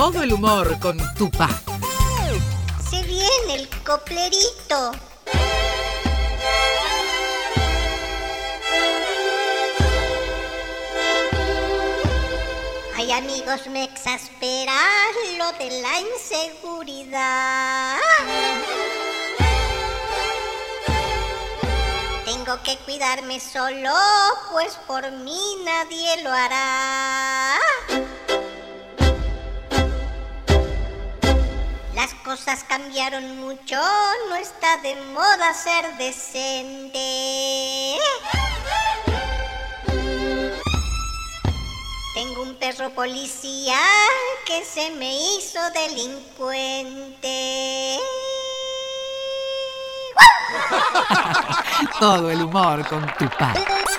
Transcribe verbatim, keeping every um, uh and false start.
Todo el humor con Tupá. Se viene el coplerito. Ay, amigos, me exaspera lo de la inseguridad. Tengo que cuidarme solo, pues por mí nadie lo hará. Las cosas cambiaron mucho, no está de moda ser decente. Tengo un perro policía que se me hizo delincuente. Todo el humor con Tupá.